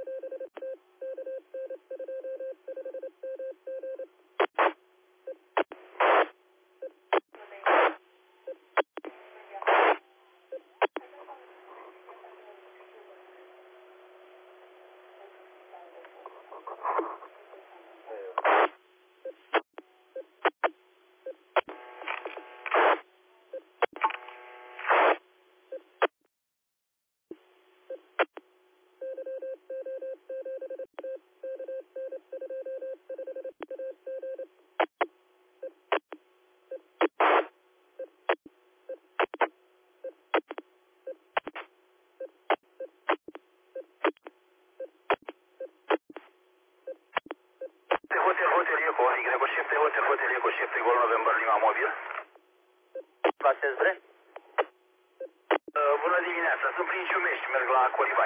Hotel Eco 7 Gol November Lima Mobil. Placez Bre? Bună dimineața, sunt prin Ciumești, merg la Colibaș.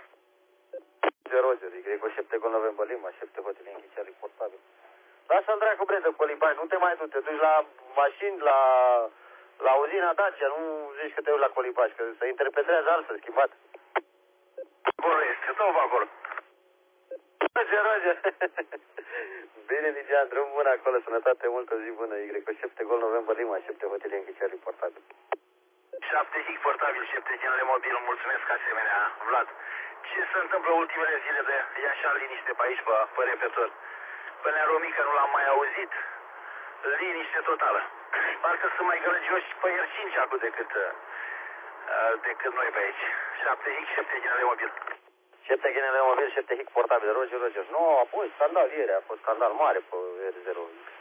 0, Greco 7 Gol November Lima, 7 Hotel Înghicea reportabil. Lasă-l dracu bre de Colibaș, nu te mai du, te duci la mașini, la uzina Dacia, nu zici că te duci la Colibaș, că se interpretează altfel, schimbat. Acolo este, dă-o pe acolo. Roger. Bine, Ligian, drum bun acolo, sănătate multă, zi bună, Y7 Gol November Lima, 7 Hotel Înghicea reportabil. 7 hic portabil, 7 generale mobil, mulțumesc asemenea, Vlad. Ce se întâmplă ultimele zile de ia așa liniște pe aici, pe repetor? Pe Nearomică nu l-am mai auzit, liniște totală. Parcă sunt mai gălăgioși pe Iercinci acum decât noi pe aici. 7 hic, 7 generale mobil. 7 generale mobil, 7 hic portabil, Roger. Nu, a fost scandal ieri, a fost scandal mare pe R0.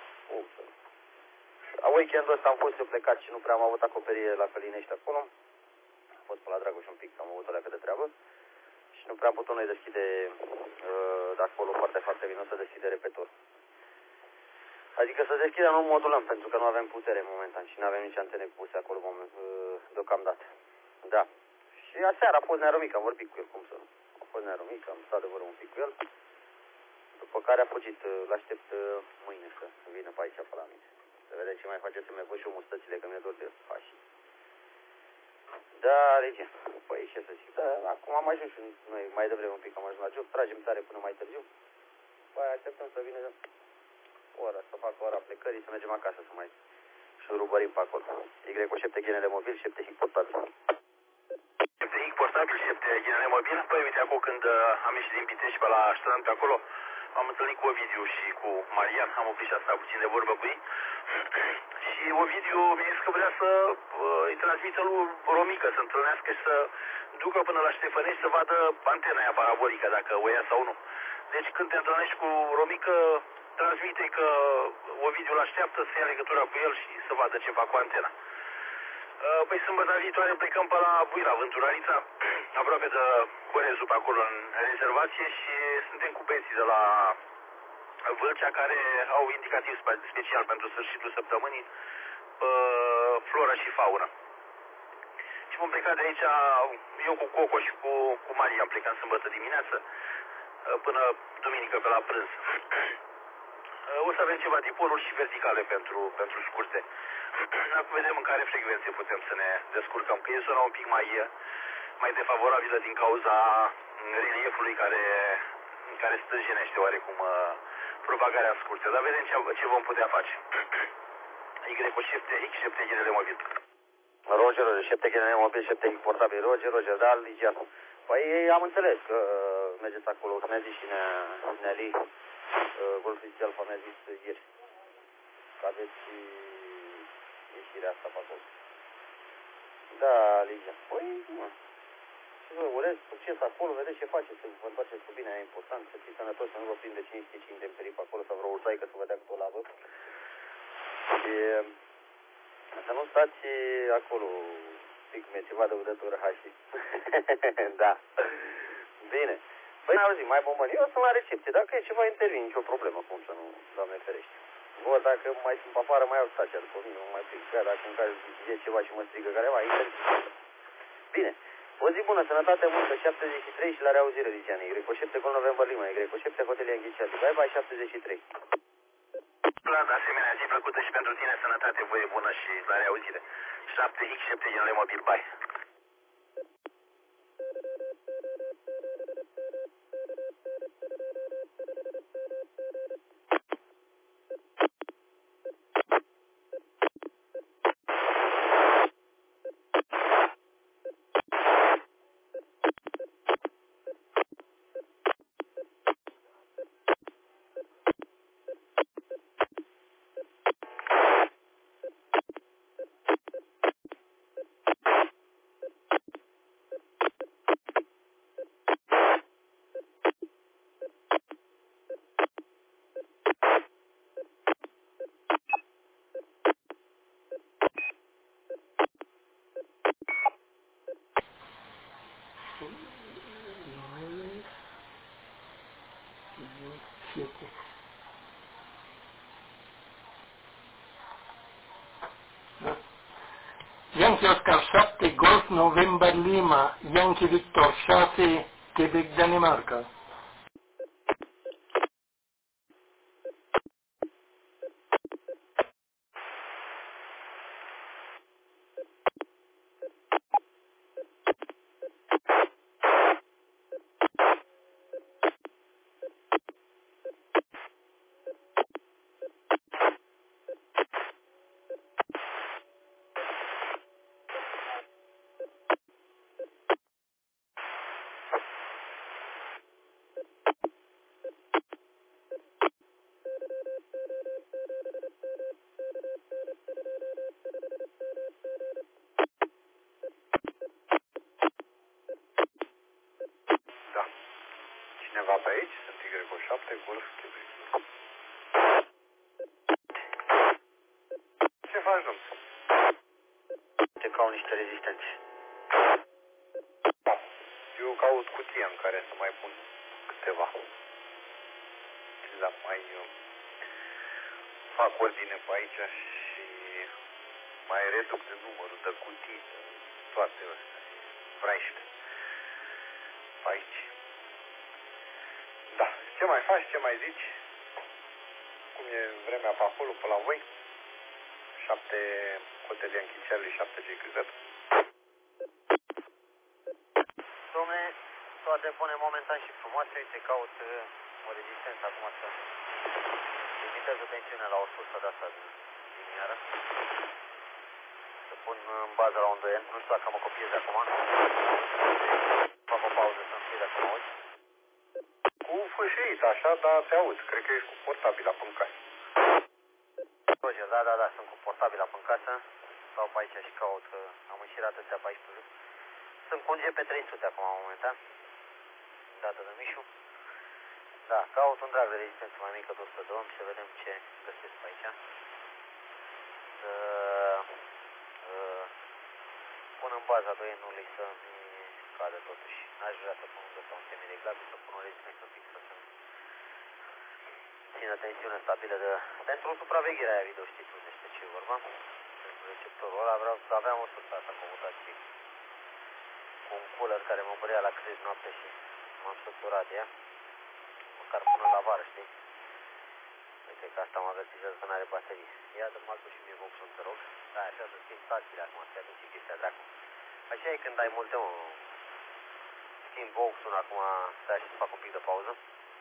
Weekendul ăsta am fost eu plecat și nu prea am avut acoperire la Călinești acolo. Am fost pe la Dragoș un pic, am avut o leacă de treabă. Și nu prea am putut noi deschide de acolo partea foarte vină să deschide repetor. Adică să deschidem, nu modulăm, pentru că nu avem putere momentan și nu avem nici antene puse acolo deocamdată. Da. Și aseară a fost Nearomică, am vorbit cu el, cum să nu. A fost Nearomică, am stat de vorbă un pic cu el. După care a fugit, l-aștept mâine să vină pe aici, pe la mine. Să vedem ce mai face, să-mi pun și eu mustățile, că mi-e dor de pași. Da, Regia. Păi ce să zic, da, acum am ajuns și noi mai devreme un pic am ajuns la job, tragem tare până mai târziu. Păi așteptăm să vină ora, să facă ora plecării, să mergem acasă să mai șurubărim pe acolo. Y7 genele mobil, 7 hic portabil. 7 hic portabil, 7 genele mobil. Păi uite, acum când am ieșit din Pitești pe la strand pe acolo, am întâlnit cu Ovidiu și cu Marian, am oprit și asta puțin de vorbă cu ei. Și Ovidiu mi-a zis că vrea să îi transmită lui Romică, să întâlnească și să ducă până la Ștefănești să vadă antena aia parabolică, dacă o ia sau nu. Deci când te întâlnești cu Romică, transmite că Ovidiu l-așteaptă să ia legătura cu el și să vadă ce fac cu antena. Păi sâmbătă viitoare plecăm pe la Buira, Vânturarița, aproape de Corezul pe acolo în rezervație și suntem cu băieții de la Vâlcea care au indicativ special pentru sfârșitul săptămânii flora și fauna. Și vom pleca de aici, eu cu Coco și cu Maria plecăm sâmbătă dimineață până duminică pe la prânz. O să avem ceva dipoluri și verticale pentru scurte. Acum vedem în care frecvențe putem să ne descurcăm, că e zona un pic mai defavorabilă din cauza reliefului care stânjenește oarecum propagarea scurtă. Dar vedem ce vom putea face. Y7 hic, 7 genele mobil. Roger, 7 genele mobil, 7 hic portabil. Roger, da, Ligian. Păi am înțeles că mergeți acolo, că mi-a zis și Nelly, Golfistii Alfa mi-a zis ieri. Că aveți ieșirea asta pe acolo. Da, Ligia. Păi, mă. Și vă urez succes acolo, vedeți ce faceți, să vă întoarceți cu bine, e important, să fiți sănătoși, să nu vă prinde cine știe ce intemperii pe acolo, sau vreo urțaică să vă dea cu o lavă. Și să nu stați acolo, pic ceva de udătură hașii. Da. Bine. Păi n-auzi, mai bombăni. Eu sunt la recepție, dacă e ceva intervin, nicio problemă, cum să nu, Doamne ferește. Bă, dacă mai sunt pe afară, mai au stația după mine, nu mai plic. Dacă în caz e ceva și mă strigă careva, intervin. Bine. O zi bună, sănătate multă, 73 și la reauzire, Ligiane. Y7 Gol November Lima, Y7 Hotel Înghicea. Bye bye, 73. La asemenea, zi plăcută și pentru tine, sănătate, voie bună și la reauzire. 7 hic, 7 genele mobil, bye. Yankee Oscar 7, Golf November Lima, Yankee Victor 6, Quebec, Danemarca. Da. Cineva pe aici? Sunt Y7, Golf, Quebec. Ce faci, domnule? Te caut niște rezistențe. Eu caut cutia în care să mai pun câteva. La mai fac ordine pe aici și mai reduc de numărul de cutii, toate astea, vraiște. Aici. Da. Ce mai faci? Ce mai zici? Cum e vremea pe acolo, pe la voi? 7 Hotel Yankee Charlie, 7 JQZ. Dom'le, toate bune momentan și frumoase. Uite, caut o rezistență acum să limitez tensiunea la 100 de asta din iară. Să pun în bază la un 2 Nu știu dacă mă copiez acum. Fac o pauză să-mi fie dacă mă auzi. Cu fâșiit, așa, dar te aud. Cred că ești cu portabila pe casă. Roger, da, sunt cu portabila pe casă. Stau pe aici și caut, că am înșirat astea pe aici pe jos. Sunt cu un GP300 acum, momentan. Dată de Mișu. Da, caut un drag de rezistență mai mică de 100 de ohm și să vedem ce găsesc pe aici. Să pun în baza 2 nului să mi cadă totuși. N-aș vrea să pun undeva un semireglabil, să pun o rezistență fixă să țină tensiune stabilă de... Pentru supravegherea aia video, știți despre ce e vorba. Pentru receptorul ăla vreau să aveam o sursă asta comutație cu un cooler care mă bărea la crez noapte și m-am săturat de ea. Măcar până la vară, știi? Uite că asta mă avertizează că n-are baterie. Ia dă-mă altul și mie boxul, te rog. Da, așa să schimbi stațiile acum, să-i aduc și chestia dracu. Așa e când ai multe, mă. Schimb boxul acum, stai și să fac un pic de pauză.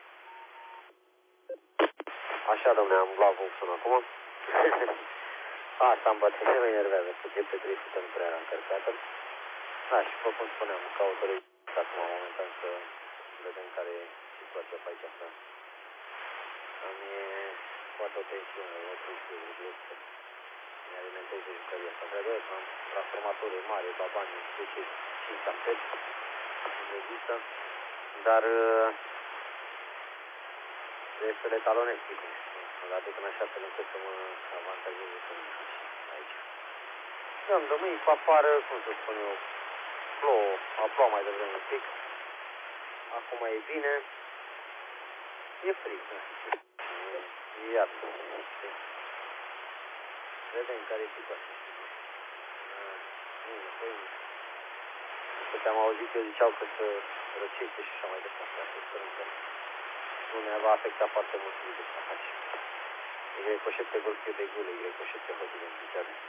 Așa, dom'le, am luat boxul acum. Asta îmi baterie, mă enervează, cu GP300 nu prea era încărcată. Da, și după cum spuneam, caut o rezistență acum, momentan, să vedem care e situația pe aici, asta. Am foarte o tensiune, o tensiune, ne alimenteze jucăria asta. Trebuie că am transformatorul mare, babani, 10-5 amperi, nu există, dar trebuie să le talonez, știi, îl aduc în așa fel încât să mă avantajeze aici. Dăm de mâini pe afară, cum să spun eu, plouă, a plouat mai devreme un pic, acum e bine, e frig, e iarnă, știi? Vedem care e situația. Te-am auzit, eu ziceau că se răcește și așa mai departe, să sperăm că nu ne va afecta foarte mult de ce faci. Y7 Golf Quebec Gule, Y7 Hotel Yankee Charlie.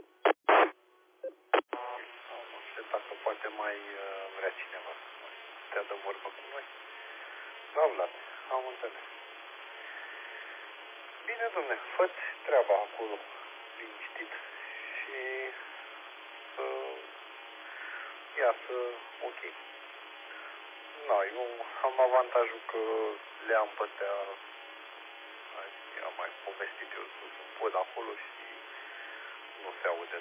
Am așteptat că poate mai vrea cineva să mă stea de vorbă cu noi. Da, Vlad, am înțeles. Bine, domne, fă-ți treaba acolo, liniștit și să iasă ok. Na, eu am avantajul că le am pe astea, am mai povestit eu sus un pod acolo și nu se aude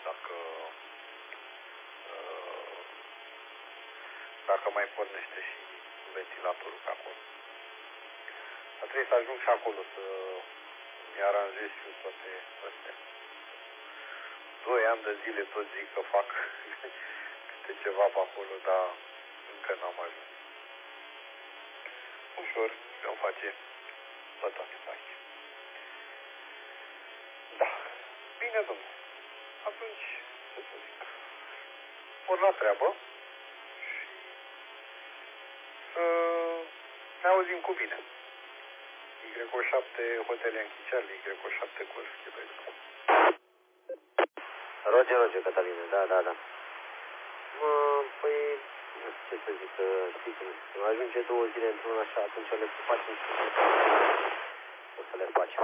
dacă mai pornește și ventilatorul pe acolo. Dar trebuie să ajung și acolo să-mi aranjez și eu toate astea. 2 ani de zile tot zic că fac câte ceva pe acolo, dar încă n-am ajuns. Ușor îmi face pe toate pe aici. Da. Bine, domnule. Atunci, ce să zic, por la treabă și să ne auzim cu bine. Y7 Hotele Anchicearle, Y7 Golf Quebec. Roger, Cătăline, da. Păi, nu știu ce să zic, știi cum ajunge 2 zile într-un așa, atunci le facem și o să le facem.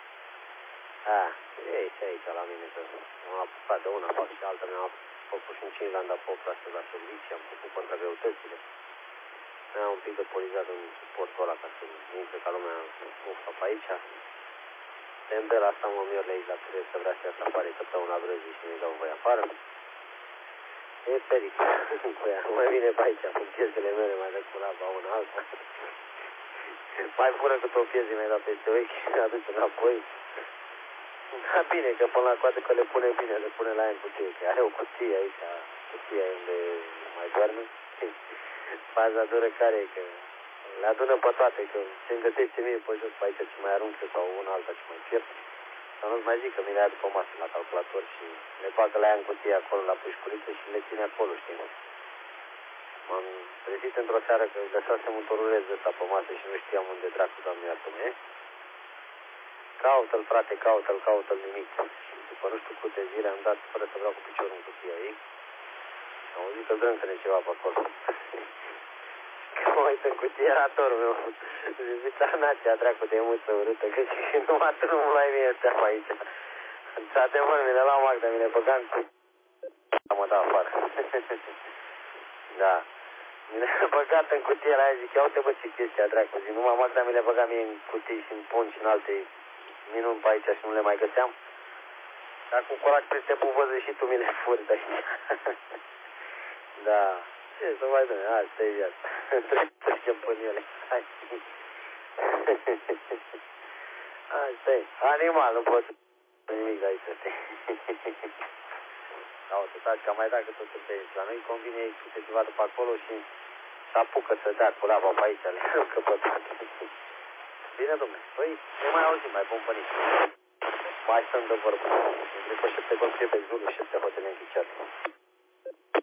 Ei și aici la mine, că m-am apucat de una, fac și alta, mi-am făcut și un 5 landa pop astăzi la servicii, am făcut contragreutățile. Mi-am un pic de polizat în suportul ăla ca să nu cred ca lumea nu fac pe aici. Tembela asta mă mior aici la trebuie să vrea să iasă afară săptămâna brăzii și mi-i dau voi afară. E pericol cu ea, mai vine pe aici, cu piesele mele, mai dă cu laba una alta. Mai pură cât o piesă mi-ai dat peste ochi și aduce înapoi. Da, bine, că până la coate că le pune bine, le pune la ea în cutie, că are o cutie aici, cutia unde mai doarme. Faza dură care e, că le adună pe toate, că ce-mi găsește mie pe jos pe aici ce mai aruncă sau una alta ce mai pierd. Sau nu-ți mai zic că mi le ia după masă la calculator și le bagă la ea în cutie acolo la pușculiță și le ține acolo, știi? M-am trezit într-o seară că găsasem un toruleț de ăsta pe masă și nu știam unde dracu, Doamne iartă-mă. Caută-l, frate, caută-l nimic. Și după nu știu câte zile am dat fără să vreau cu piciorul în cutia ei. Am auzit că drâncăne ceva pe acolo. Că mă uit în cutie, era torul meu. Zicea Nația, dracu de muță urâtă, că și numai drumul la mine steam aici. Într-adevăr, mi le luam Magda, mi le băgam cu... mă dau afară. Da. Mi le-a băgat în cutie la aia, zic, ia uite bă ce chestia, dracu, zic, numai Magda mi le băga mie în cutii și în pun și în alte minuni pe aici și nu le mai găseam. Dar cu corac peste buvăză și tu mi le furi de aici. Da. Ce să mai dăm? Asta e viața. Trebuie să trecem până ele. Hai. Asta e. Animal, nu pot nimic de aici. Da, o să taci, că mai dacă tot te aici. La noi convine ei câte ceva după acolo și se apucă să dea cu lava pe aici, le aruncă pe toate. Bine, dom'le. Păi, ne mai auzim, mai bun pănici. Mai stăm de vorbă. Între pe 7 Golf Quebec Zulu, 7 Hotele Anchicearle.